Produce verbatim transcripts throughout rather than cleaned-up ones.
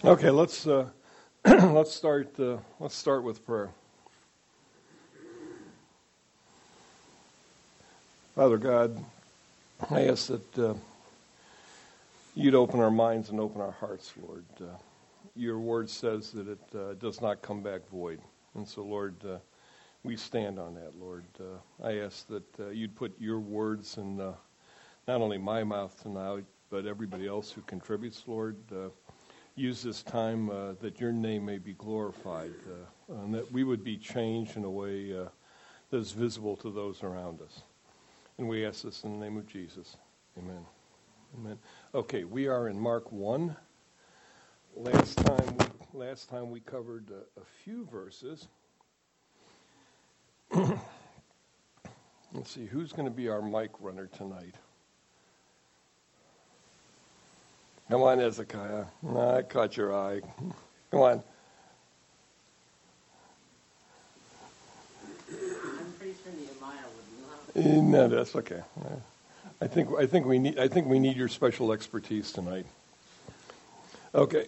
Okay, let's uh, let's start. Uh, let's start with prayer. Father God, I ask that uh, you'd open our minds and open our hearts, Lord. Uh, your word says that it uh, does not come back void, and so, Lord, uh, we stand on that, Lord. Uh, I ask that uh, you'd put your words in uh, not only my mouth tonight, but everybody else who contributes, Lord. Uh, use this time uh, that your name may be glorified, uh, and that we would be changed in a way uh, that is visible to those around us. And we ask this in the name of Jesus. Amen. Amen. Okay, we are in Mark one. Last time we, last time we covered a, a few verses. Let's see, who's going to be our mic runner tonight? Come on, Hezekiah. No, I caught your eye. Come on. I'm pretty sure Nehemiah would not. No, that's okay. I think I think we need I think we need your special expertise tonight. Okay.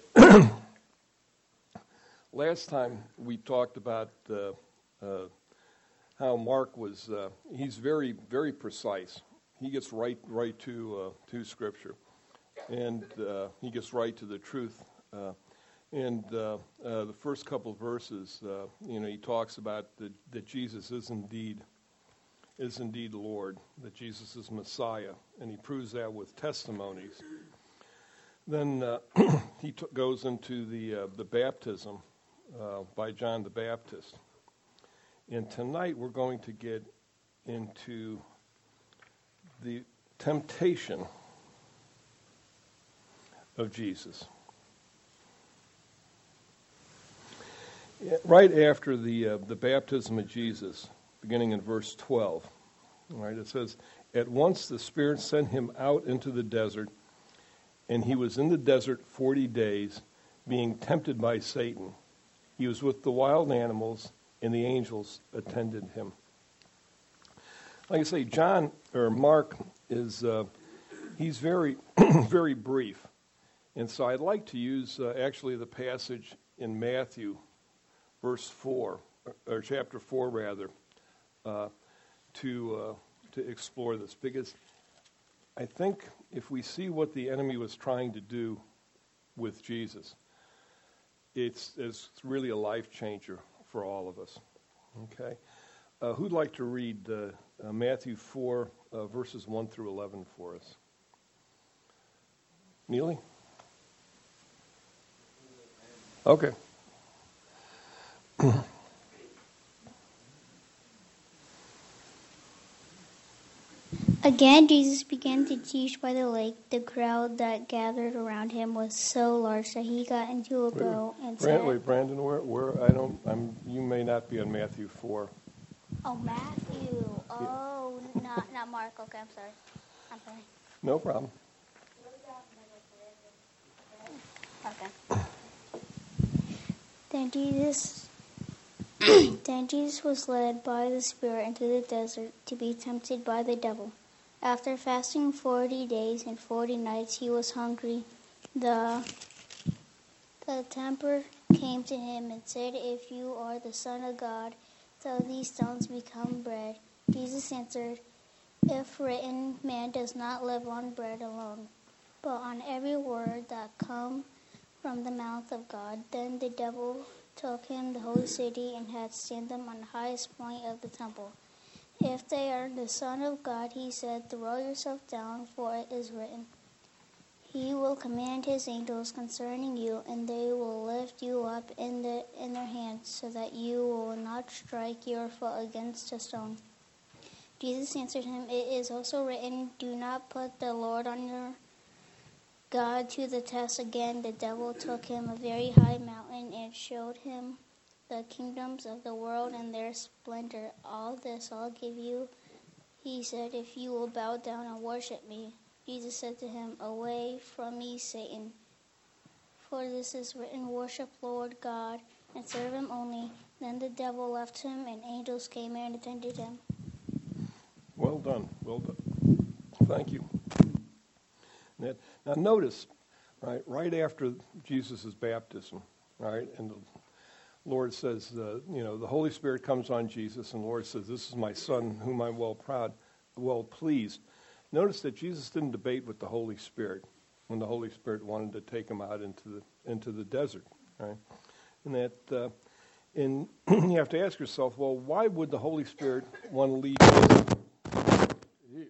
Last time we talked about uh, uh, how Mark was. Uh, he's very very precise. He gets right right to uh, to Scripture. And uh, he gets right to the truth. Uh, and uh, uh, the first couple of verses, uh, you know, he talks about the, that Jesus is indeed is indeed Lord, that Jesus is Messiah, and he proves that with testimonies. Then uh, he t- goes into the uh, the baptism uh, by John the Baptist. And tonight we're going to get into the temptation of Jesus. Right after the uh, the baptism of Jesus, beginning in verse twelve, all right, it says, "At once the Spirit sent him out into the desert, and he was in the desert forty days, being tempted by Satan. He was with the wild animals, and the angels attended him." Like I say, John, or Mark, is uh, he's very, very brief. And so I'd like to use uh, actually the passage in Matthew, verse four, or chapter four rather, uh, to uh, to explore this. Because I think if we see what the enemy was trying to do with Jesus, it's, it's really a life changer for all of us. Okay, uh, who'd like to read uh, uh, Matthew four, uh, verses one through eleven for us? Neely? Okay. Again, Jesus began to teach by the lake. The crowd that gathered around him was so large that he got into a boat and Brand, said, "Wait, Brandon, where, where? I don't. I'm. You may not be on Matthew four." "Oh, Matthew. Oh, not not Mark. Okay, I'm sorry. I'm sorry. No problem. Okay." Then Jesus, then Jesus was led by the Spirit into the desert to be tempted by the devil. After fasting forty days and forty nights, he was hungry. The the tempter came to him and said, "If you are the Son of God, tell these stones become bread." Jesus answered, "If written, man does not live on bread alone, but on every word that comes from the mouth of God." Then the devil took him the whole city and had stand them on the highest point of the temple. "If they are the Son of God," he said, "throw yourself down, for it is written, He will command his angels concerning you, and they will lift you up in the in their hands, so that you will not strike your foot against a stone." Jesus answered him, "It is also written, do not put the Lord on your God to the test." Again, the devil took him a very high mountain and showed him the kingdoms of the world and their splendor. "All this I'll give you," he said, "if you will bow down and worship me." Jesus said to him, "Away from me, Satan, for this is written, worship Lord God and serve him only." Then the devil left him, and angels came and attended him. Well done. Well done. Thank you. Now, now notice, right? Right after Jesus' baptism, right? And the Lord says, uh, you know, the Holy Spirit comes on Jesus, and the Lord says, this is my Son whom I'm well proud, well pleased. Notice that Jesus didn't debate with the Holy Spirit when the Holy Spirit wanted to take him out into the into the desert, right? And that, uh, and you have to ask yourself, well, why would the Holy Spirit want to lead Jesus?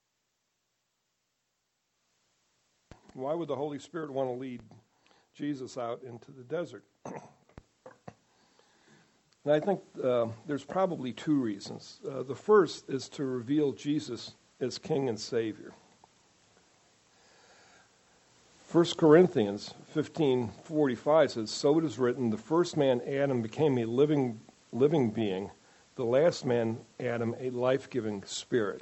Why would the Holy Spirit want to lead Jesus out into the desert? And I think uh, there's probably two reasons. Uh, the first is to reveal Jesus as King and Savior. First Corinthians fifteen forty-five says, so it is written, the first man, Adam, became a living living being, the last man, Adam, a life-giving spirit.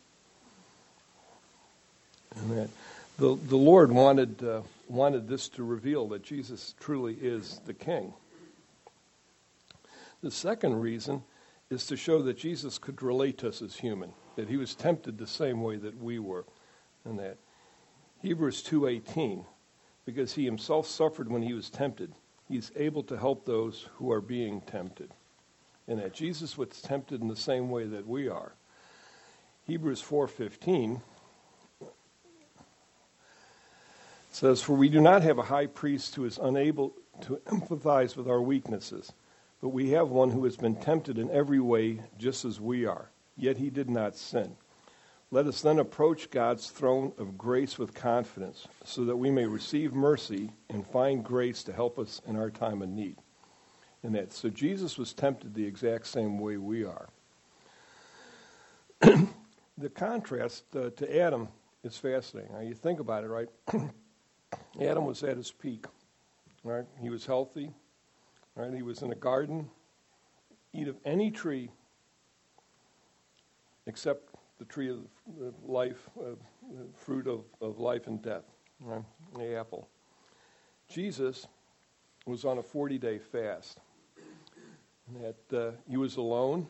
And that the, the Lord wanted, uh, wanted this to reveal that Jesus truly is the King. The second reason is to show that Jesus could relate to us as human, that he was tempted the same way that we were. And that Hebrews two eighteen, because he himself suffered when he was tempted, he's able to help those who are being tempted. And that Jesus was tempted in the same way that we are. Hebrews four fifteen says, for we do not have a high priest who is unable to empathize with our weaknesses, but we have one who has been tempted in every way just as we are, yet he did not sin. Let us then approach God's throne of grace with confidence, so that we may receive mercy and find grace to help us in our time of need. And that, so Jesus was tempted the exact same way we are. The contrast uh, to Adam is fascinating. Now, you think about it, right? Adam was at his peak, right? He was healthy, right? He was in a garden, eat of any tree except the tree of life, uh, fruit of, of life and death, right? The apple. Jesus was on a forty-day fast. And that uh, he was alone,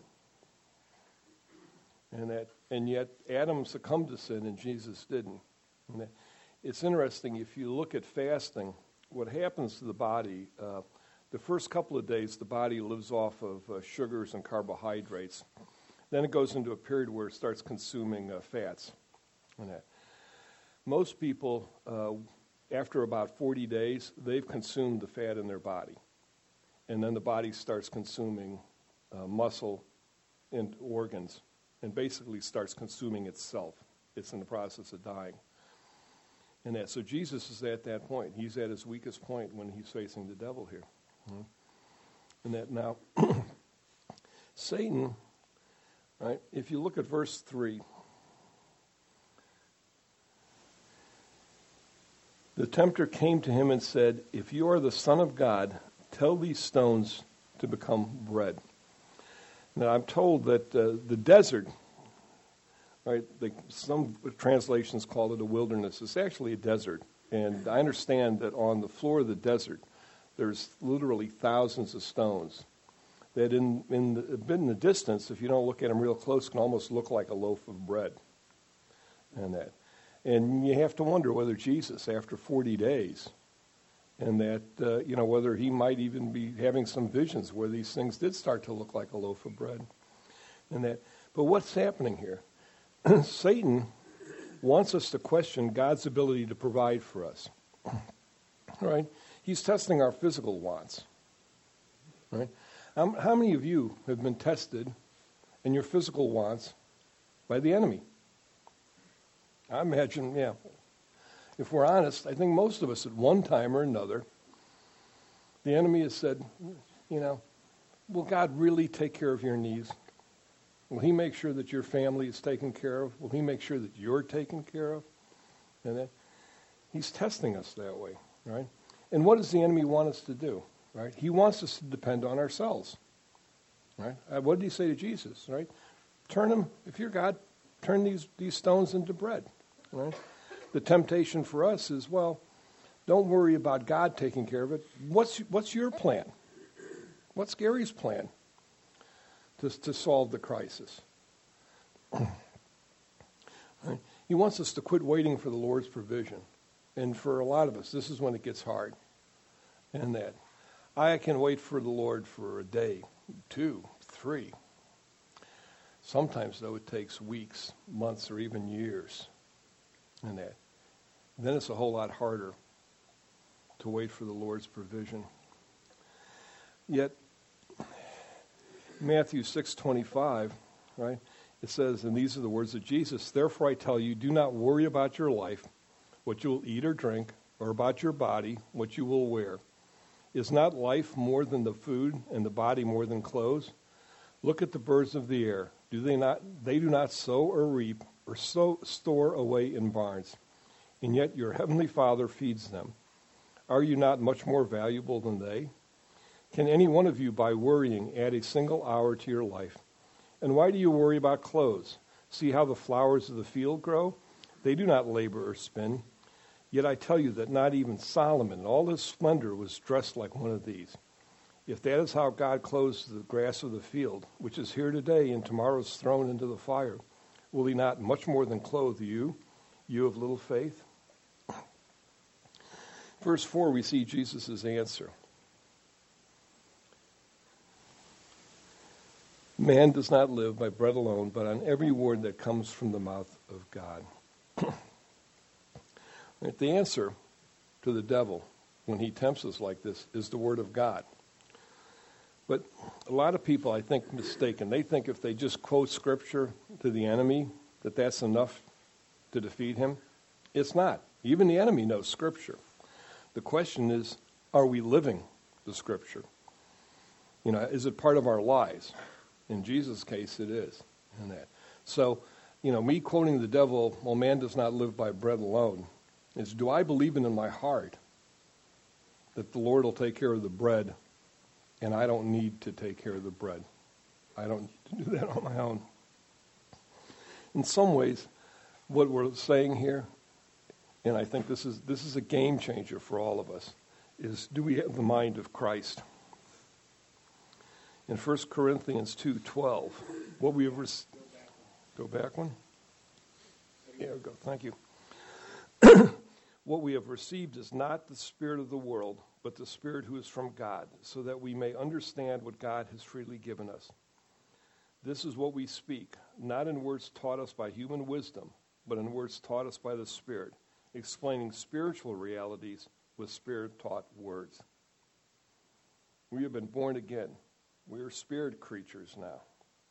and that, and yet Adam succumbed to sin, and Jesus didn't. And that, it's interesting, if you look at fasting, what happens to the body, uh, the first couple of days, the body lives off of uh, sugars and carbohydrates. Then it goes into a period where it starts consuming uh, fats. And that. Most people, uh, after about forty days, they've consumed the fat in their body. And then the body starts consuming uh, muscle and organs, and basically starts consuming itself. It's in the process of dying. And that, so Jesus is at that point. He's at his weakest point when he's facing the devil here. Mm-hmm. And that now, Satan, right, if you look at verse three, the tempter came to him and said, if you are the Son of God, tell these stones to become bread. Now, I'm told that uh, the desert, right, they, some translations call it a wilderness. It's actually a desert. And I understand that on the floor of the desert, there's literally thousands of stones that in, in, the, in the distance, if you don't look at them real close, can almost look like a loaf of bread. And that. And you have to wonder whether Jesus, after forty days, and that, uh, you know, whether he might even be having some visions where these things did start to look like a loaf of bread. And that. But what's happening here? Satan wants us to question God's ability to provide for us. Right? He's testing our physical wants. Right? How, how many of you have been tested in your physical wants by the enemy? I imagine, yeah. If we're honest, I think most of us at one time or another, the enemy has said, you know, will God really take care of your needs? Will he make sure that your family is taken care of? Will he make sure that you're taken care of? And that, he's testing us that way, right? And what does the enemy want us to do, right? He wants us to depend on ourselves, right? Uh, what did he say to Jesus, right? Turn them, if you're God, turn these, these stones into bread, right? The temptation for us is, well, don't worry about God taking care of it. What's what's your plan? What's Gary's plan to to solve the crisis? Right? He wants us to quit waiting for the Lord's provision And for a lot of us, this is when it gets hard. And that I can wait for the Lord for a day, two, three. Sometimes, though, it takes weeks, months, or even years. And that. Then it's a whole lot harder to wait for the Lord's provision. Yet, Matthew six twenty-five, right, it says, and these are the words of Jesus, "Therefore I tell you, do not worry about your life, what you will eat or drink, or about your body, what you will wear. Is not life more than the food, and the body more than clothes? Look at the birds of the air. Do they not? They do not sow or reap or sow, store away in barns, and yet your heavenly Father feeds them. Are you not much more valuable than they? Can any one of you, by worrying, add a single hour to your life? And why do you worry about clothes? See how the flowers of the field grow? They do not labor or spin. Yet I tell you that not even Solomon in all his splendor was dressed like one of these. If that is how God clothes the grass of the field, which is here today and tomorrow is thrown into the fire, will he not much more than clothe you, you of little faith?" Verse four, we see Jesus' answer. Man does not live by bread alone, but on every word that comes from the mouth of God. The answer to the devil when he tempts us like this is the word of God. But a lot of people, I think, mistaken. They think if they just quote Scripture to the enemy, that that's enough to defeat him. It's not. Even the enemy knows Scripture. The question is, are we living the Scripture? You know, is it part of our lives? In Jesus' case, it is. In that. So, you know, me quoting the devil, well, man does not live by bread alone, is do I believe in my heart that the Lord will take care of the bread, and I don't need to take care of the bread. I don't need to do that on my own. In some ways, what we're saying here, and I think this is this is a game changer for all of us, is do we have the mind of Christ? In First Corinthians two twelve, what we have re- go back one? Yeah, go. Thank you. What we have received is not the spirit of the world, but the Spirit who is from God, so that we may understand what God has freely given us. This is what we speak, not in words taught us by human wisdom, but in words taught us by the Spirit, explaining spiritual realities with Spirit-taught words. We have been born again. We are spirit creatures now.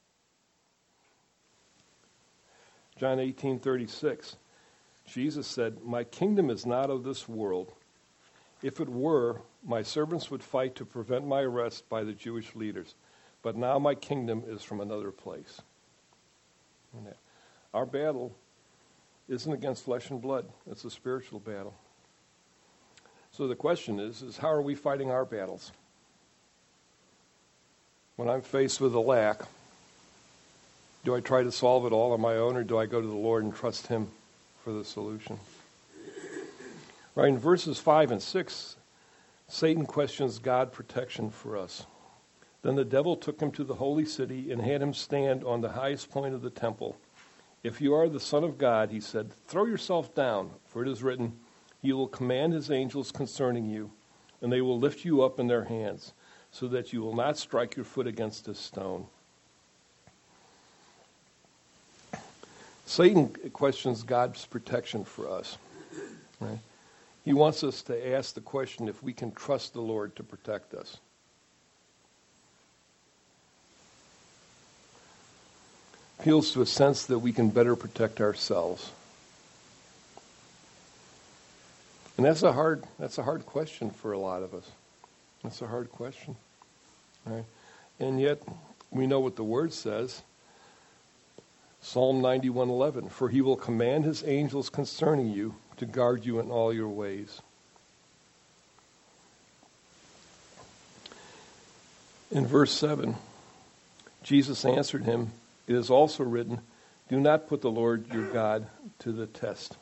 John eighteen thirty-six, Jesus said, "My kingdom is not of this world. If it were, my servants would fight to prevent my arrest by the Jewish leaders. But now my kingdom is from another place." Our battle isn't against flesh and blood. It's a spiritual battle. So the question is, is how are we fighting our battles? When I'm faced with a lack, do I try to solve it all on my own, or do I go to the Lord and trust Him for the solution? Right, in verses five and six, Satan questions God's protection for us. Then the devil took him to the holy city and had him stand on the highest point of the temple. "If you are the Son of God," he said, "throw yourself down, for it is written, He will command His angels concerning you, and they will lift you up in their hands, so that you will not strike your foot against a stone." Satan questions God's protection for us. Right? He wants us to ask the question if we can trust the Lord to protect us. Appeals to a sense that we can better protect ourselves. And that's a hard that's a hard question for a lot of us. That's a hard question. Right? And yet we know what the Word says. Psalm ninety-one eleven, "For He will command His angels concerning you to guard you in all your ways." In verse seven, Jesus answered him, "It is also written, do not put the Lord your God to the test."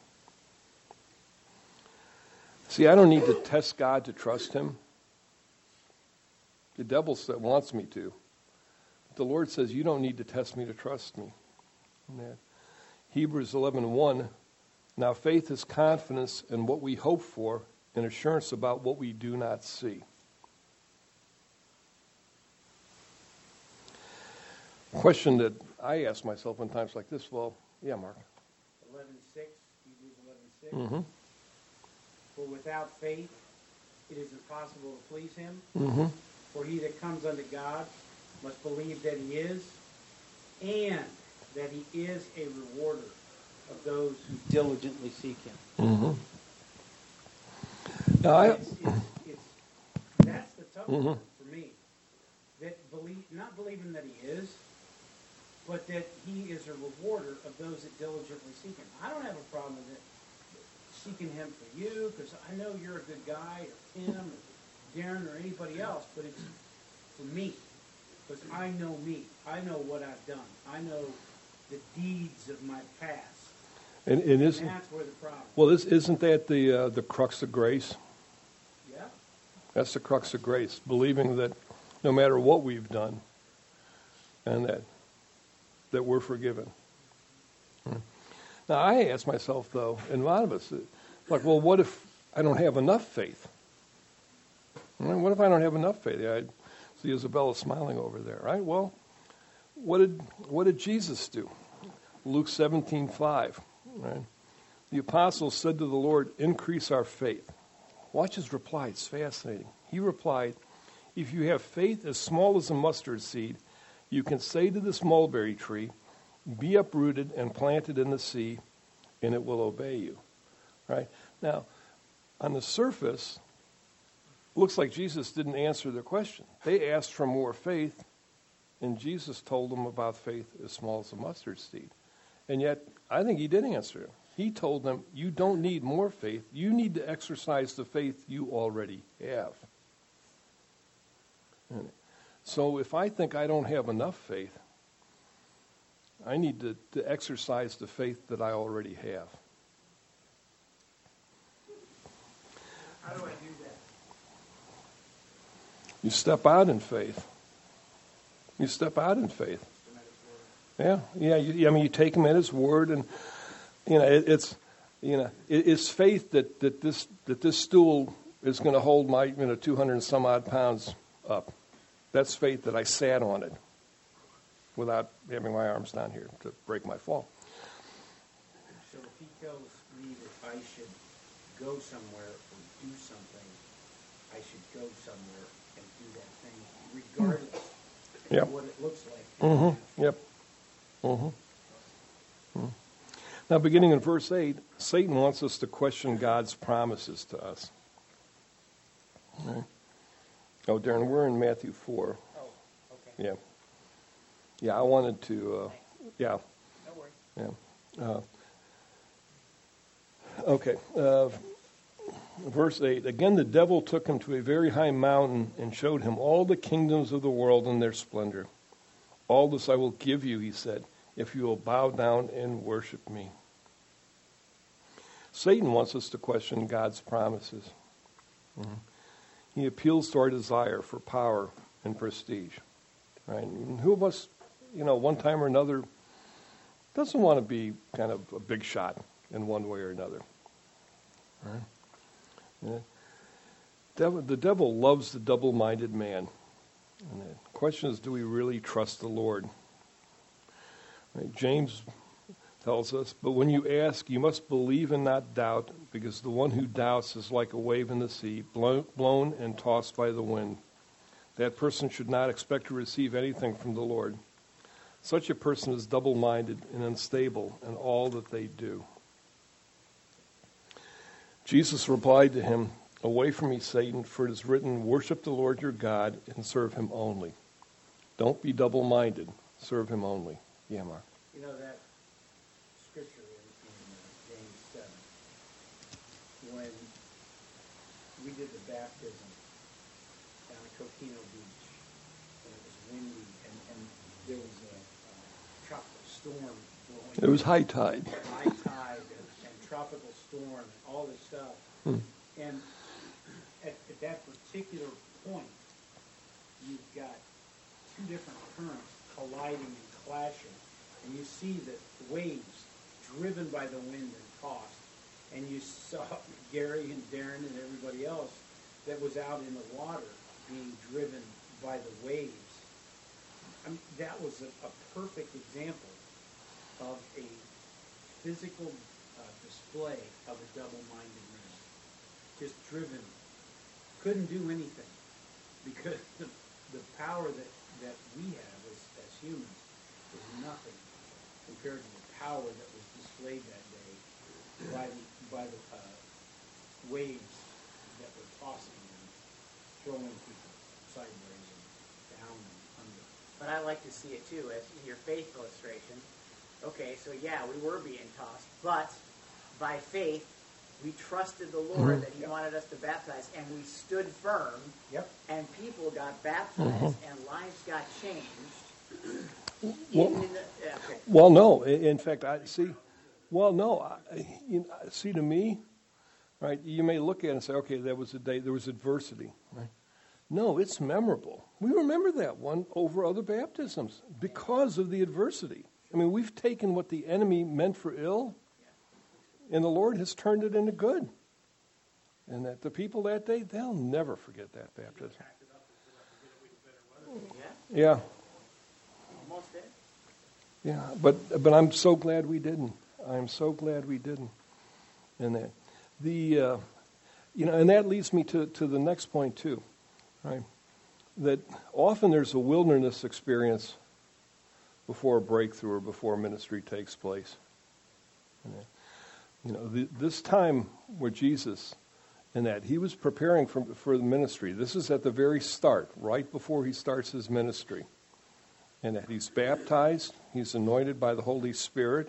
See, I don't need to test God to trust Him. The devil wants me to. But the Lord says, you don't need to test me to trust me. Hebrews eleven one Now, faith is confidence in what we hope for and assurance about what we do not see. Question that I ask myself in times like this, well, yeah, Mark. eleven six, Hebrews eleven six. Mm-hmm. For without faith it is impossible to please him. Mm-hmm. For he that comes unto God must believe that he is, and that he is a rewarder of those who diligently seek him. Mm-hmm. Now, I, It's, it's, it's, that's the tough Mhm. part for me. That believe, not believing that he is, but that he is a rewarder of those that diligently seek him. I don't have a problem with it, seeking him for you, because I know you're a good guy, or Tim, or Darren, or anybody else, but it's for me. Because I know me. I know what I've done. I know the deeds of my past. and, and And isn't that's where the problem is. well, is, isn't that the uh, the crux of grace? Yeah. That's the crux of grace, believing that no matter what we've done, and that that we're forgiven. Hmm. Now, I ask myself, though, and a lot of us, like, well, what if I don't have enough faith? I mean, what if I don't have enough faith? I see Isabella smiling over there, right? Well, what did what did Jesus do? Luke seventeen five, right? The apostles said to the Lord, "Increase our faith." Watch his reply. It's fascinating. He replied, "If you have faith as small as a mustard seed, you can say to this mulberry tree, 'Be uprooted and planted in the sea,' and it will obey you." Right? Now, on the surface, looks like Jesus didn't answer their question. They asked for more faith, and Jesus told them about faith as small as a mustard seed. And yet, I think he did answer it. He told them, you don't need more faith. You need to exercise the faith you already have. And so if I think I don't have enough faith, I need to, to exercise the faith that I already have. How do I do that? You step out in faith. You step out in faith. Yeah, yeah. You, I mean, you take him at his word, and you know it, it's, you know, it, it's faith that, that this that this stool is going to hold my you know two hundred and some odd pounds up. That's faith that I sat on it without having my arms down here to break my fall. So if he tells me that I should go somewhere or do something, I should go somewhere and do that thing, regardless Yep. of what it looks like. Mm-hmm. Yep. Mm-hmm. Mm-hmm. Now, beginning in verse eight, Satan wants us to question God's promises to us. Right. Oh, Darren, we're in Matthew four. Oh, okay. Yeah. Yeah, I wanted to, uh, yeah. No worries. Yeah. Uh, okay. Uh, verse eight. Again, the devil took him to a very high mountain and showed him all the kingdoms of the world and their splendor. All this I will give you, he said, if you will bow down and worship me. Satan wants us to question God's promises. Mm-hmm. He appeals to our desire for power and prestige. Right? And who of us, you know, one time or another, doesn't want to be kind of a big shot in one way or another? Right? Yeah. Devil, the devil loves the double-minded man. And the question is, do we really trust the Lord? Right? James tells us, but when you ask, you must believe and not doubt, because the one who doubts is like a wave in the sea, blown, blown and tossed by the wind. That person should not expect to receive anything from the Lord. Such a person is double-minded and unstable in all that they do. Jesus replied to him, away from me, Satan, for it is written, worship the Lord your God and serve him only. Don't be double-minded. Serve him only. Yeah, Mark. You know that scripture in, in uh, James seven, when we did the baptism down at Coquino Beach, and it was windy, and, and there was a uh, tropical storm blowing. It was high tide. High tide and, and tropical storm and all this stuff. Hmm. And at, at that particular point, you've got two different currents colliding and clashing, and you see that the waves, driven by the wind and tossed, saw Gary and Darren and everybody else that was out in the water being driven by the waves. I mean, that was a, a perfect example of a physical uh, display of a double-minded man. Just driven. Couldn't do anything because the, the power that, that we have as, as humans is nothing compared to the power that was displayed that day by the, by the uh, waves that were tossing and throwing people sideways and down and under. But I like to see it too, as in your faith illustration. Okay, so yeah, we were being tossed, but by faith, we trusted the Lord that He Yep. wanted us to baptize, and we stood firm, Yep. and people got baptized, and lives got changed. Well- Even in the, yeah, okay. Well, no. I- In fact, I see. Well, no. I, you know, see, to me, right? You may look at it and say, "Okay, that was a day. There was adversity." Right? No, it's memorable. We remember that one over other baptisms because of the adversity. I mean, we've taken what the enemy meant for ill, and the Lord has turned it into good. And that the people that day, they'll never forget that baptism. Yeah, Yeah. almost did. Yeah, but but I'm so glad we didn't. I'm so glad we didn't. And that the uh, you know, and that leads me to, to the next point too, right? That often there's a wilderness experience before a breakthrough or before ministry takes place. And that, you know, the, this time where Jesus, and that he was preparing for for the ministry. This is at the very start, right before he starts his ministry. And that he's baptized, he's anointed by the Holy Spirit,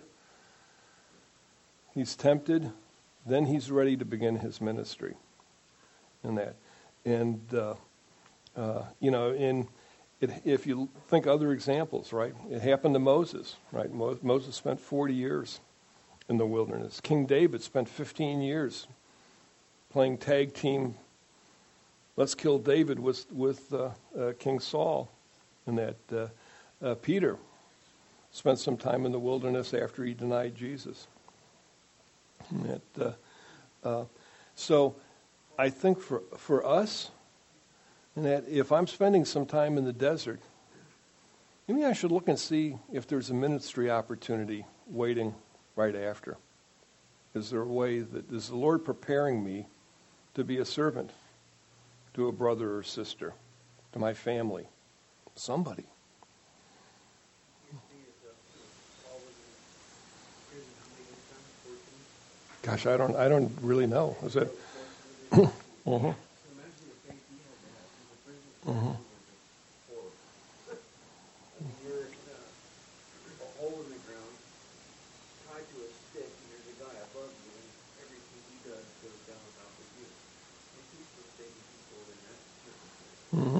he's tempted, then he's ready to begin his ministry. And that, and uh, uh, you know, in it, if you think other examples, right? It happened to Moses, right? Mo- Moses spent forty years in the wilderness. King David spent fifteen years playing tag team. Let's kill David with with uh, uh, King Saul, and that. Uh, Uh, Peter spent some time in the wilderness after he denied Jesus. That, uh, uh, so I think for for us, that if I'm spending some time in the desert, maybe I should look and see if there's a ministry opportunity waiting right after. Is there a way that is the Lord preparing me to be a servant to a brother or sister, to my family, somebody? Gosh, I don't. I don't really know. Is it? mm-hmm. Mm-hmm. Mm-hmm.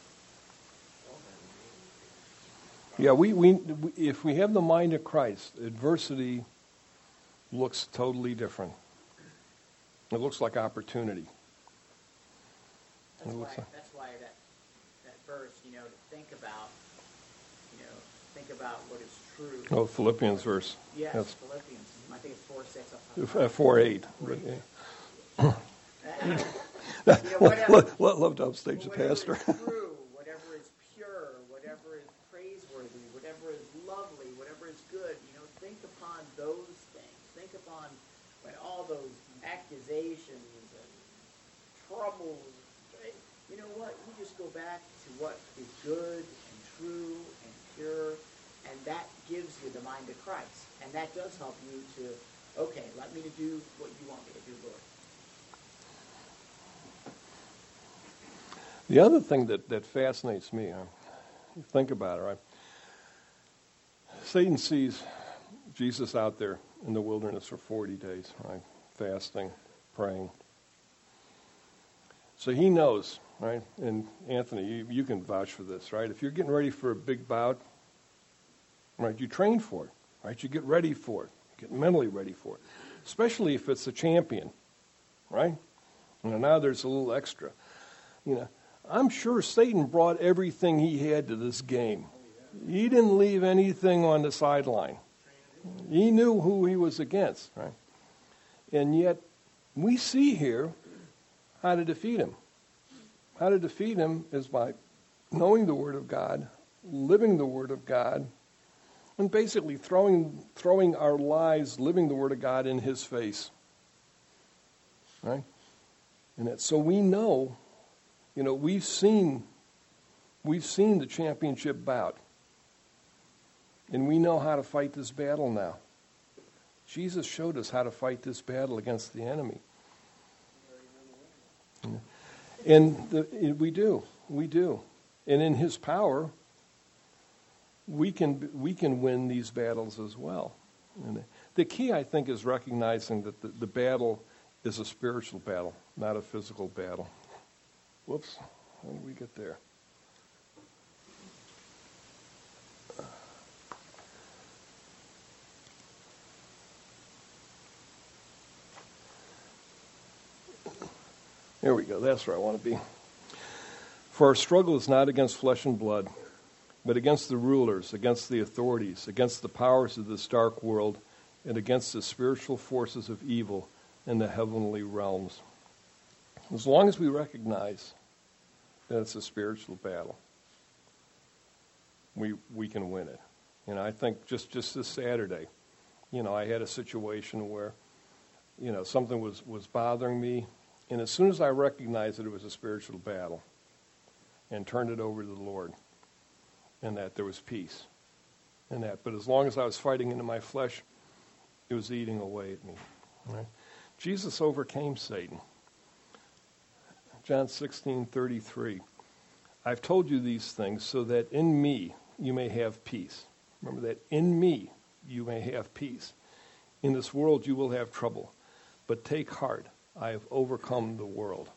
Yeah, we, we, we if we have the mind of Christ, adversity looks totally different. It looks like opportunity. That's It why, looks like- that's why that that verse, you know, to think about, you know, think about what is true. Oh, Philippians verse. Yes, That's Philippians. I think it's four six. uh, four eight. But, yeah. You know, whatever, Love, love, love to upstage the whatever pastor. is true, whatever is pure, whatever is praiseworthy, whatever is lovely, whatever is good, you know, think upon those things. Think upon when all those accusations and troubles, right? You know what? You just go back to what is good and true and pure, and that gives you the mind of Christ. And that does help you to, okay, let me to do what you want me to do, Lord. The other thing that, that fascinates me, huh? You think about it, right? Satan sees Jesus out there in the wilderness for forty days, right? Fasting, praying. So he knows, right? And Anthony, you, you can vouch for this, right? If you're getting ready for a big bout, right, you train for it, right? You get ready for it. You get mentally ready for it. Especially if it's a champion, right? You know, now there's a little extra. You know, I'm sure Satan brought everything he had to this game. He didn't leave anything on the sideline. He knew who he was against, right? And yet, we see here how to defeat him. How to defeat him is by knowing the Word of God, living the Word of God, and basically throwing throwing our lives, living the Word of God in his face. Right? And that, so we know, you know, we've seen we've seen the championship bout. And we know how to fight this battle now. Jesus showed us how to fight this battle against the enemy. And the, we do. We do. And in his power, we can we can win these battles as well. And the key, I think, is recognizing that the, the battle is a spiritual battle, not a physical battle. Whoops. How did we get there? There we go. That's where I want to be. For our struggle is not against flesh and blood, but against the rulers, against the authorities, against the powers of this dark world, and against the spiritual forces of evil in the heavenly realms. As long as we recognize that it's a spiritual battle, we we can win it. And I think just, just this Saturday, you know, I had a situation where, you know, something was, was bothering me. And as soon as I recognized that it was a spiritual battle and turned it over to the Lord, and that there was peace in that. But as long as I was fighting into my flesh, it was eating away at me. Right? Jesus overcame Satan. John sixteen thirty-three. I've told you these things so that in me you may have peace. Remember that. In me you may have peace. In this world you will have trouble. But take heart. I have overcome the world.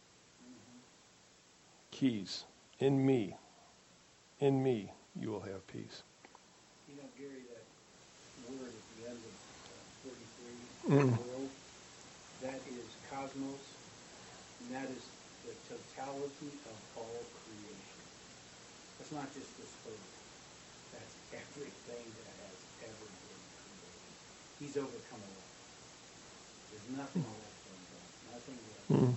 Keys. In me. In me, you will have peace. You know, Gary, that word at the end of uh, forty-three, mm. world, that is cosmos, and that is the totality of all creation. That's not just this earth. That's everything that has ever been created. He's overcome it all. There's nothing left. Mm.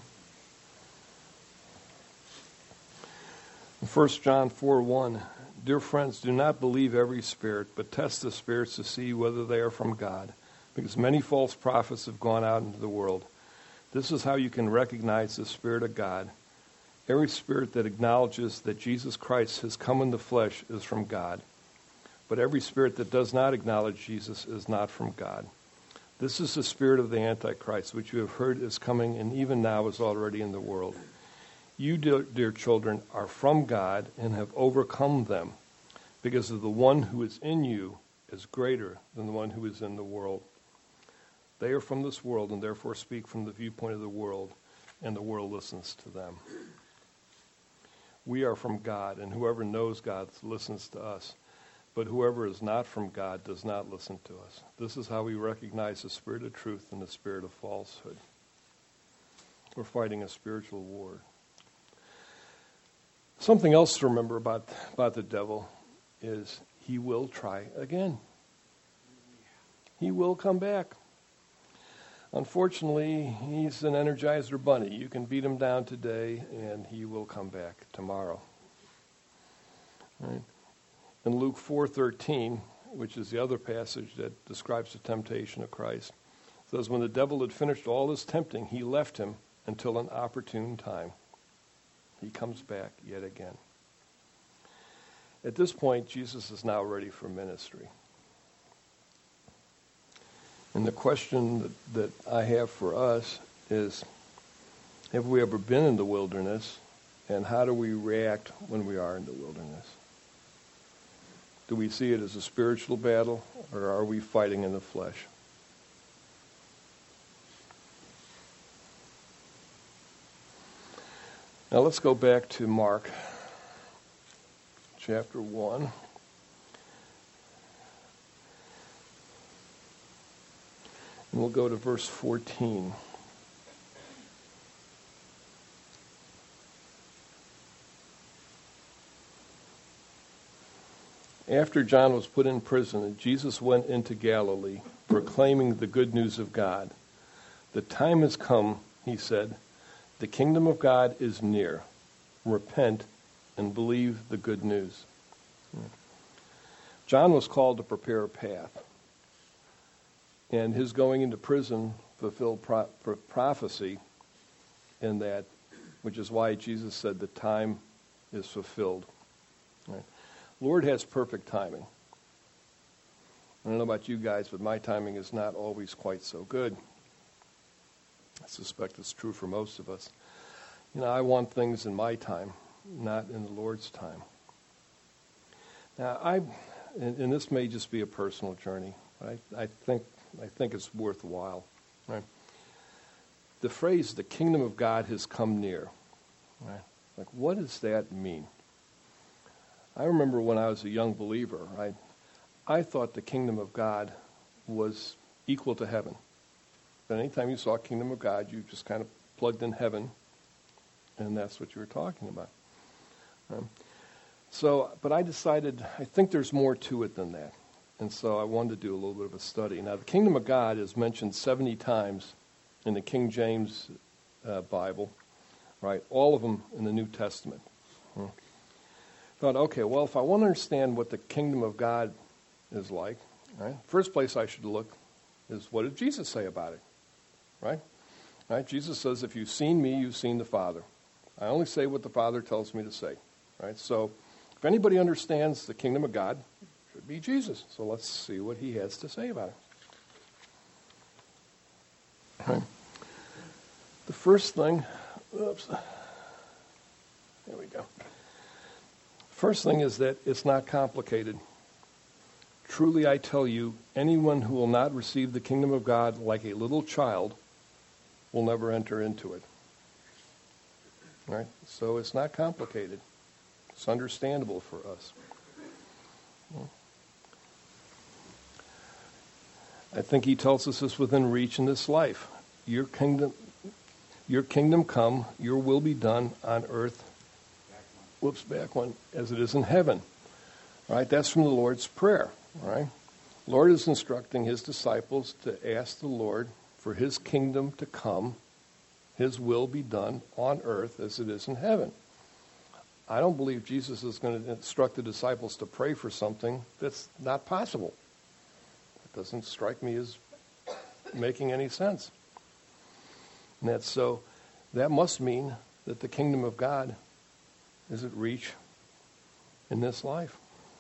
First John four one, dear friends, do not believe every spirit, but test the spirits to see whether they are from God, because many false prophets have gone out into the world. This is how you can recognize the Spirit of God. Every spirit that acknowledges that Jesus Christ has come in the flesh is from God, but every spirit that does not acknowledge Jesus is not from God. This is the spirit of the Antichrist, which you have heard is coming and even now is already in the world. You, dear, dear children, are from God and have overcome them, because of the one who is in you is greater than the one who is in the world. They are from this world and therefore speak from the viewpoint of the world, and the world listens to them. We are from God, and whoever knows God listens to us. But whoever is not from God does not listen to us. This is how we recognize the spirit of truth and the spirit of falsehood. We're fighting a spiritual war. Something else to remember about, about the devil is he will try again. He will come back. Unfortunately, he's an Energizer bunny. You can beat him down today, and he will come back tomorrow. Right? In Luke four thirteen, which is the other passage that describes the temptation of Christ, it says, when the devil had finished all his tempting, he left him until an opportune time. He comes back yet again. At this point, Jesus is now ready for ministry. And the question that, that I have for us is, have we ever been in the wilderness, and how do we react when we are in the wilderness? Do we see it as a spiritual battle, or are we fighting in the flesh? Now let's go back to Mark chapter one. And we'll go to verse fourteen. After John was put in prison, Jesus went into Galilee, proclaiming the good news of God. The time has come, he said. The kingdom of God is near. Repent and believe the good news. John was called to prepare a path. And his going into prison fulfilled pro- pro- prophecy in that, which is why Jesus said the time is fulfilled. Right? Lord has perfect timing. I don't know about you guys, but my timing is not always quite so good. I suspect it's true for most of us. You know, I want things in my time, not in the Lord's time. Now, I, and, and this may just be a personal journey, but I, I think I think it's worthwhile. Right? The phrase, the kingdom of God has come near. Right? Like, what does that mean? I remember when I was a young believer, right, I thought the kingdom of God was equal to heaven. But anytime you saw kingdom of God, you just kind of plugged in heaven, and that's what you were talking about. Um, so, but I decided, I think there's more to it than that. And so I wanted to do a little bit of a study. Now, the kingdom of God is mentioned seventy times in the King James uh, Bible, right? All of them in the New Testament. Hmm. Thought, okay, well, if I want to understand what the kingdom of God is like, right? First place I should look is, what did Jesus say about it, right? Right? Jesus says, if you've seen me, you've seen the Father. I only say what the Father tells me to say, right? So if anybody understands the kingdom of God, it should be Jesus. So let's see what he has to say about it. Right. The first thing, oops, there we go. First thing is that it's not complicated. Truly I tell you, anyone who will not receive the kingdom of God like a little child will never enter into it. Right? So it's not complicated. It's understandable for us. I think he tells us this within reach in this life. Your kingdom, your kingdom come, your will be done on earth. Whoops, back one, as it is in heaven. Right? That's from the Lord's Prayer. Right? Lord is instructing his disciples to ask the Lord for his kingdom to come, his will be done on earth as it is in heaven. I don't believe Jesus is going to instruct the disciples to pray for something that's not possible. It doesn't strike me as making any sense. And that's so, that must mean that the kingdom of God is at reach in this life.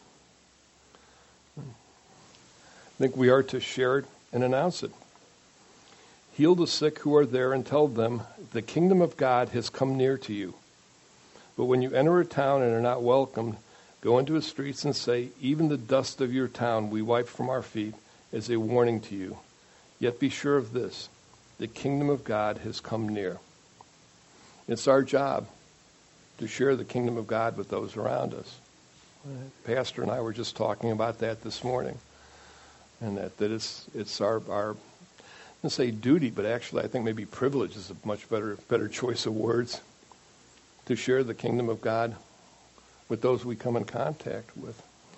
I think we are to share it and announce it. Heal the sick who are there and tell them, the kingdom of God has come near to you. But when you enter a town and are not welcomed, go into its streets and say, even the dust of your town we wipe from our feet as a warning to you. Yet be sure of this, the kingdom of God has come near. It's our job to share the kingdom of God with those around us. Pastor and I were just talking about that this morning. And that, that it's it's our, our, I'm going to say duty, but actually I think maybe privilege is a much better better choice of words, to share the kingdom of God with those we come in contact with.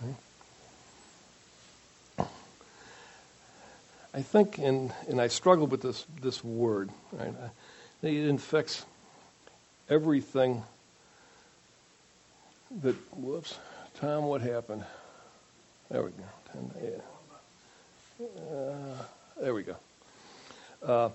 Right? I think, and, and I struggle with this, this word, right? It infects everything that, whoops, Tom, what happened? There we go. Yeah. Uh, there we go. Uh,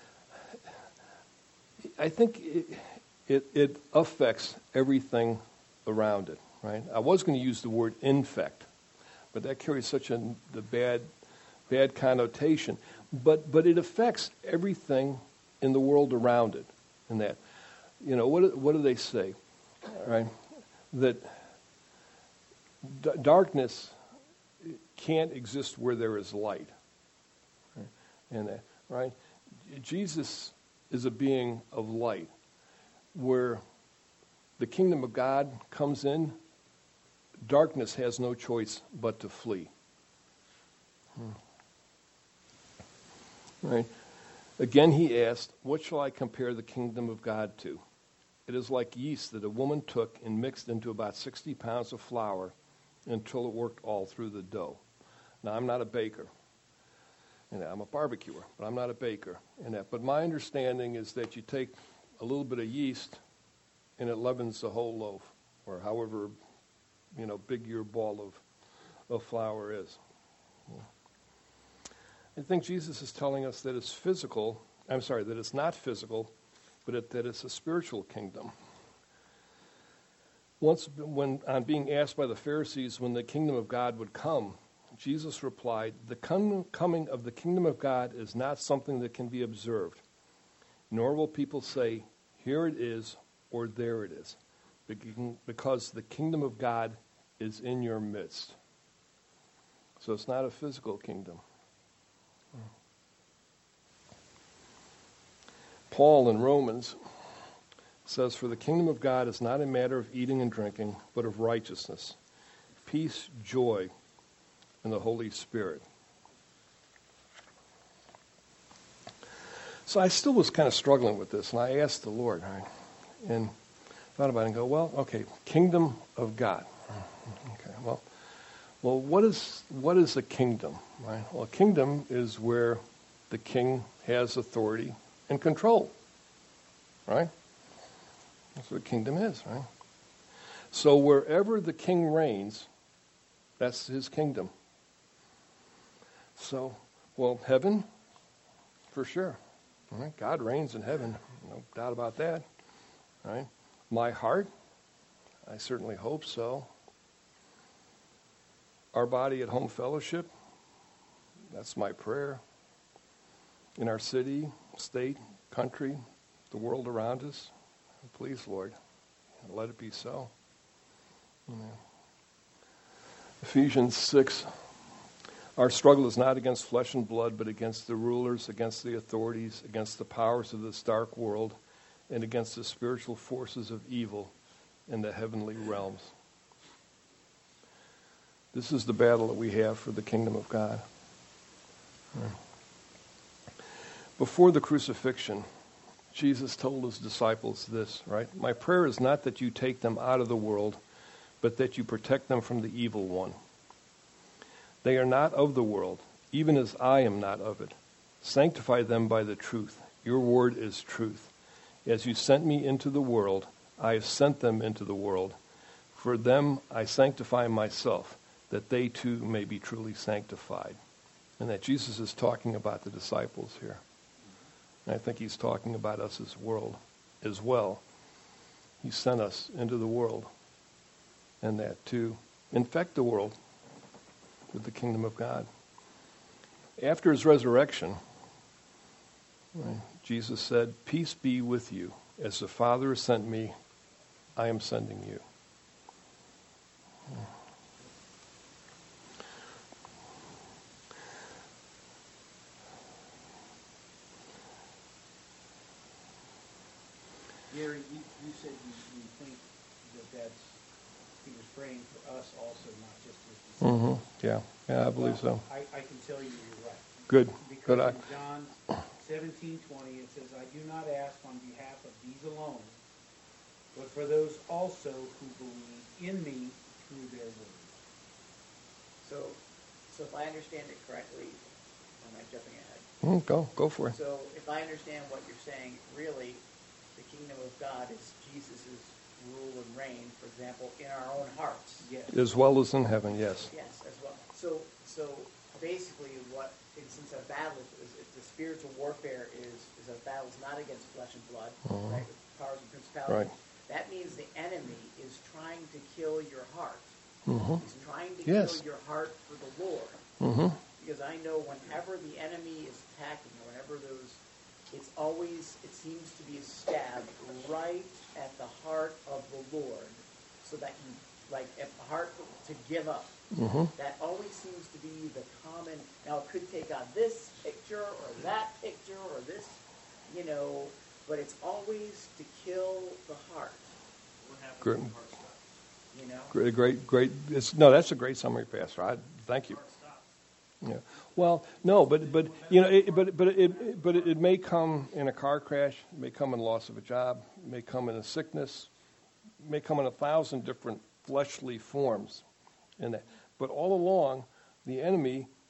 I think it, it, it affects everything around it, right? I was going to use the word infect, but that carries such a the bad, bad connotation. But but it affects everything in the world around it. In that, you know, what what do they say, right? That d- darkness can't exist where there is light. Right? And that, right? Jesus is a being of light. Where the kingdom of God comes in, darkness has no choice but to flee. Hmm. Right? Again he asked, what shall I compare the kingdom of God to? It is like yeast that a woman took and mixed into about sixty pounds of flour until it worked all through the dough. Now, I'm not a baker, And I'm a barbecuer, but I'm not a baker. And that, but my understanding is that you take a little bit of yeast and it leavens the whole loaf, or however, you know, big your ball of, of flour is. Yeah. I think Jesus is telling us that it's physical, I'm sorry, that it's not physical, but it, that it's a spiritual kingdom. Once, when on being asked by the Pharisees when the kingdom of God would come, Jesus replied, the com- coming of the kingdom of God is not something that can be observed, nor will people say, here it is, or there it is, because the kingdom of God is in your midst. So it's not a physical kingdom. Paul in Romans says, for the kingdom of God is not a matter of eating and drinking, but of righteousness, peace, joy, and the Holy Spirit. So I still was kind of struggling with this, and I asked the Lord, right, and thought about it and go, well, okay, kingdom of God. Okay, well, well, what is what is a kingdom, right? Well, a kingdom is where the king has authority and control, right? That's what a kingdom is, right? So wherever the king reigns, that's his kingdom. So, well, heaven, for sure. Right? God reigns in heaven, no doubt about that. Right? My heart, I certainly hope so. Our body at home fellowship, that's my prayer. In our city, state, country, the world around us, please, Lord, let it be so. Amen. Ephesians six. Our struggle is not against flesh and blood, but against the rulers, against the authorities, against the powers of this dark world, and against the spiritual forces of evil in the heavenly realms. This is the battle that we have for the kingdom of God. Before the crucifixion, Jesus told his disciples this, right? My prayer is not that you take them out of the world, but that you protect them from the evil one. They are not of the world, even as I am not of it. Sanctify them by the truth. Your word is truth. As you sent me into the world, I have sent them into the world. For them I sanctify myself, that they too may be truly sanctified. And that Jesus is talking about the disciples here. And I think he's talking about us as world as well. He sent us into the world, and that to infect the world with the kingdom of God. After his resurrection, right, Jesus said, peace be with you. As the Father has sent me, I am sending you. Gary, you, you said you, you think that that's, he was praying for us also, not just his disciples. Mm-hmm. Yeah, yeah, I believe so. I, I can tell you you're right. Good. Because Good. I, in John seventeen twenty, it says, I do not ask on behalf of these alone, but for those also who believe in me through their word. So, so if I understand it correctly, am I jumping ahead? mm, go, go for it. So if I understand what you're saying, really, the kingdom of God is Jesus' rule and reign, for example, in our own hearts. Yes. As well as in heaven, yes. Yes, as well. So, so basically, what since our battle is, is the spiritual warfare is is a battle is not against flesh and blood, Mhm. right? With powers and principalities. Right. That means the enemy is trying to kill your heart. Mm-hmm. He's trying to Yes. kill your heart for the Lord. Mm-hmm. Because I know whenever the enemy is attacking, or whenever those, it's always, it seems to be a stab right at the heart of the Lord, so that you, like, at the heart to give up. Mm-hmm. That always seems to be the common, now it could take on this picture, or that picture, or this, you know, but it's always to kill the heart. What happens Great. when the heart stops? You know? Great, great, great. It's, no, that's a great summary, Pastor. I, thank you. The heart stops. Yeah. Well, no, but but you know, it, but but it but it, it may come in a car crash. It may come in loss of a job. It may come in a sickness. It may come in a thousand different fleshly forms. And that, but all along, the enemy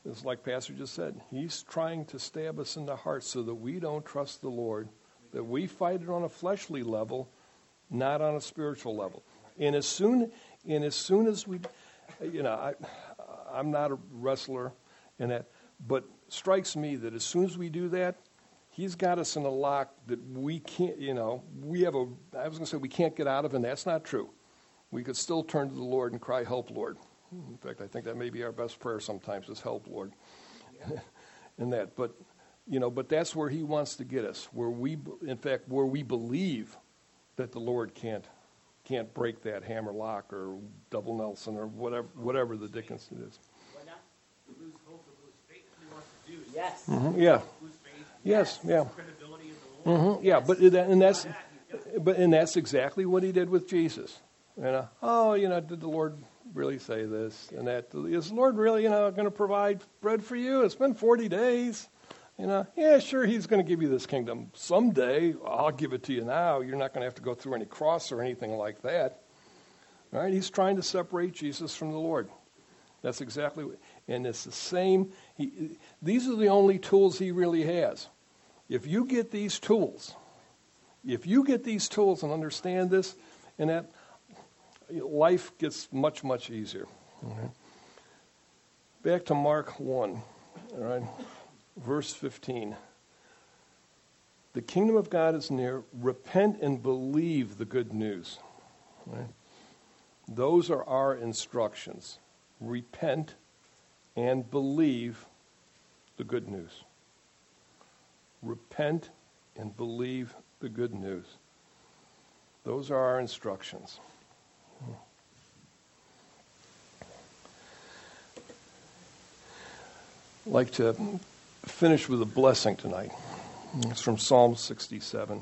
It's like Pastor just said. He's trying to stab us in the heart so that we don't trust the Lord, that we fight it on a fleshly level, not on a spiritual level. And as soon, and as soon as we, you know, I, I'm not a wrestler in that, but strikes me that as soon as we do that, he's got us in a lock that we can't, you know, we have a, I was going to say we can't get out of, and that's not true. We could still turn to the Lord and cry, help, Lord. In fact, I think that may be our best prayer sometimes is help, Lord. In that, but, you know, but that's where he wants to get us, where we, in fact, where we believe that the Lord can't, can't break that hammer lock or double Nelson or whatever, whatever the Dickens it is. What now? Lose hope or lose faith. He wants to do. Yes. Mm-hmm. Yeah. Lose faith. Yes. Yeah. Credibility in the Lord. Mm-hmm. Yeah. But and that's, but and that's exactly what he did with Jesus. You know, oh, you know, did the Lord really say this and that? Is the Lord really, you know, going to provide bread for you? It's been forty days. You know, yeah, sure, he's going to give you this kingdom someday. I'll give it to you now. You're not going to have to go through any cross or anything like that. All right? He's trying to separate Jesus from the Lord. That's exactly what, and it's the same. He, these are the only tools he really has. If you get these tools, if you get these tools and understand this, and that, life gets much, much easier. Okay. Back to Mark one, all right, verse fifteen. The kingdom of God is near. Repent and believe the good news. Right? Those are our instructions. Repent and believe the good news. Repent and believe the good news. Those are our instructions. I'd like to finish with a blessing tonight. It's from Psalm sixty-seven.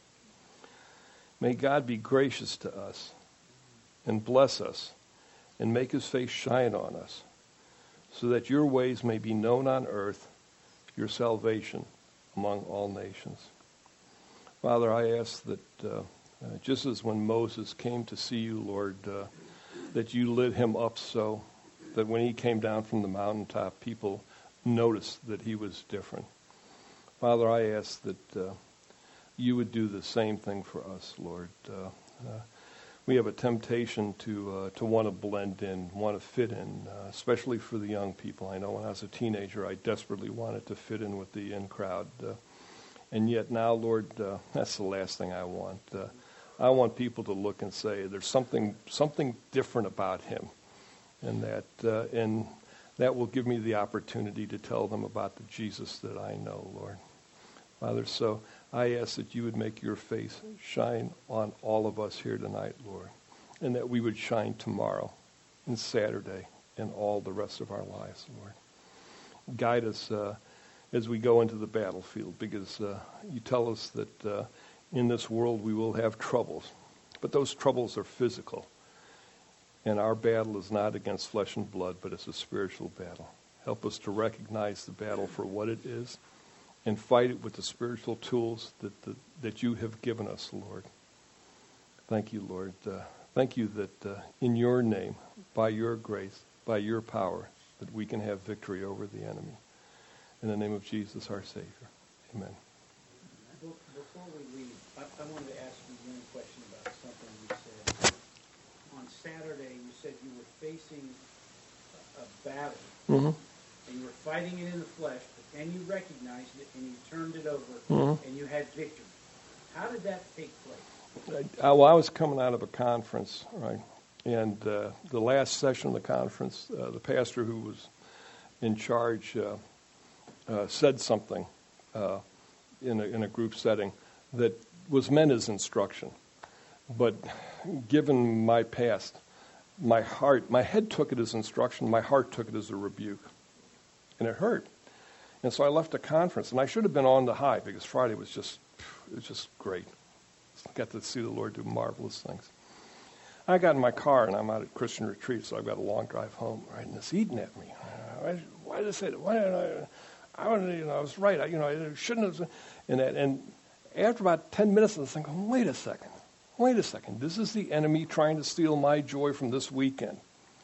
May God be gracious to us and bless us and make his face shine on us, so that your ways may be known on earth, your salvation among all nations. Father, I ask that uh, uh, just as when Moses came to see you, Lord, uh, that you lit him up so that when he came down from the mountaintop, people noticed that he was different. Father, I ask that uh, you would do the same thing for us, Lord. Uh, uh, we have a temptation to uh, to want to blend in, want to fit in, uh, especially for the young people. I know when I was a teenager, I desperately wanted to fit in with the in crowd. Uh, and yet now, Lord, uh, that's the last thing I want. Uh, I want people to look and say, there's something something different about him. And that, uh, and that will give me the opportunity to tell them about the Jesus that I know, Lord. Father, so I ask that you would make your face shine on all of us here tonight, Lord, and that we would shine tomorrow and Saturday and all the rest of our lives, Lord. Guide us uh, as we go into the battlefield, because uh, you tell us that uh, in this world we will have troubles, but those troubles are physical. And our battle is not against flesh and blood, but it's a spiritual battle. Help us to recognize the battle for what it is and fight it with the spiritual tools that the, that you have given us, Lord. Thank you, Lord. Uh, thank you that uh, in your name, by your grace, by your power, that we can have victory over the enemy. In the name of Jesus, our Savior. Amen. Before we leave, I, I wanted to ask you one question about something you said. On Saturday, you said you were facing a, a battle, Mm-hmm. and you were fighting it in the flesh, but then you recognized it, and you turned it over, Mm-hmm. and you had victory. How did that take place? I, well, I was coming out of a conference, right? And uh, the last session of the conference, uh, the pastor who was in charge uh, uh, said something uh, in, a, in a group setting that was meant as instruction. But given my past, my heart, my head took it as instruction, my heart took it as a rebuke. And it hurt. And so I left the conference, and I should have been on the high, because Friday was just, it was just great. Got to see the Lord do marvelous things. I got in my car, and I'm out at Christian Retreat, so I've got a long drive home, right? And it's eating at me. Why, why did I say that? Why did I? I, you know, I was right. I, you know, I shouldn't have. And that, and after about ten minutes, I was thinking, wait a second, wait a second. This is the enemy trying to steal my joy from this weekend.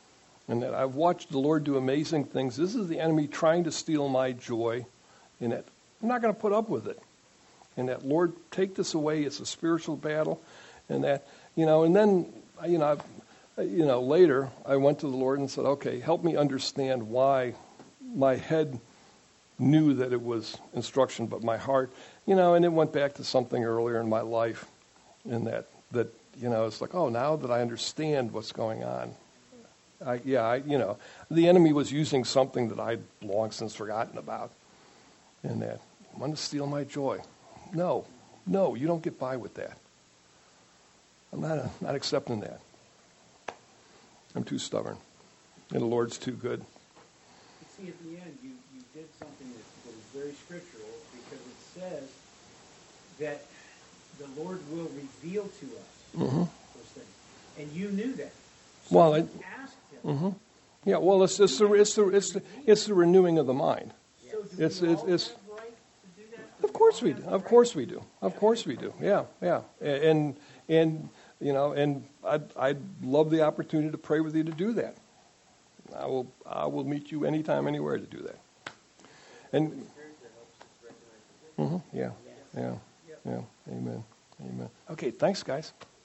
And that I've watched the Lord do amazing things. This is the enemy trying to steal my joy, and that I'm not going to put up with it. And that, Lord, take this away. It's a spiritual battle. And that, you know, and then, you know, you know, later I went to the Lord and said, okay, help me understand why my head knew that it was instruction, but my heart, you know, and it went back to something earlier in my life. And that, that, you know, it's like, oh, now that I understand what's going on. I, yeah, I, you know, the enemy was using something that I'd long since forgotten about. And that, want to steal my joy. No, no, you don't get by with that. I'm not, a, not accepting that. I'm too stubborn. And the Lord's too good. You see, at the end, you, you did something that, that is very scriptural, because it says that the Lord will reveal to us Mm-hmm. those things. And you knew that. So Well, you I- asked him. Mm-hmm. Yeah, well, it's, it's, the, it's, the, it's, the, it's the renewing of the mind. So do It's- we it's- all it's- have right to do that? Of course we do. Of course we do. Of course we do. Yeah, yeah. And, and you know, and I'd, I'd love the opportunity to pray with you to do that. I will, I will meet you anytime, anywhere to do that. And, hmm yeah, yeah, yeah. Amen. Amen. Okay, thanks, guys.